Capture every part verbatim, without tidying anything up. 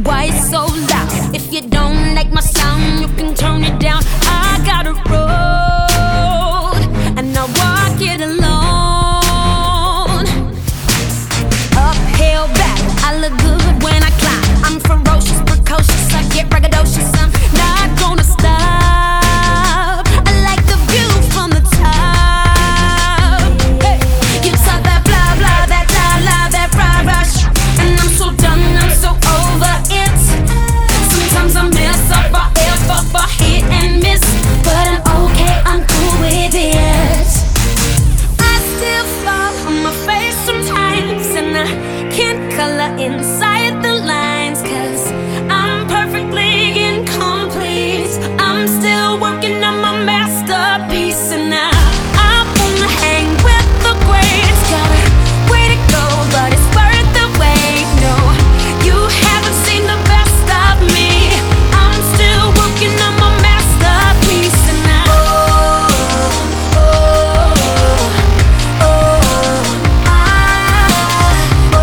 why it's so loud. If you don't like my sound, you can turn it down. I got a road, and I walk it alone. Uphill battle, I look good when I climb. I'm ferocious, precocious, I get braggadocious. I'm not gonna stop. I like the view from the top. Hey, you talk that blah blah, that blah blah, that rah rush, and I'm so done, I'm so over it. Sometimes I mess up, I F up, I hit and miss, but I'm okay, I'm cool with it. I still fall on my face sometimes, and I can't color inside the lines, 'cause I'm perfectly incomplete. I'm still working on my masterpiece, and I, I wanna hang with the greats. Got a way to go, but it's worth the wait. No, you haven't seen the best of me. I'm still working on my masterpiece, and I, oh, oh, oh, I, oh,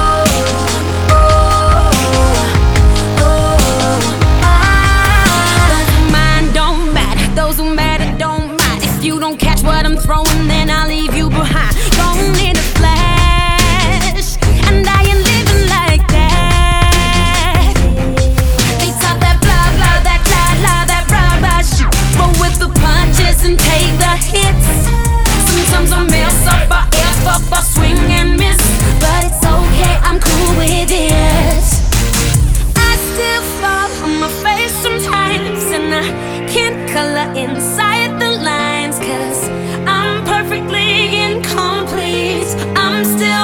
oh, oh, I. Those who mind don't matter, those who matter don't mind. If you don't catch what I'm throwing, then I'll leave you behind. Gone in a flash, and I ain't living like that. They talk that blah blah, that blah blah, that rah rah shit. Roll with the punches and take the hits. Sometimes I mess up, I F up, I swing and miss, but it's okay, I'm cool with it. I still fall on my face sometimes, and I can't color inside the lines, 'cause I'm perfectly incomplete. I'm still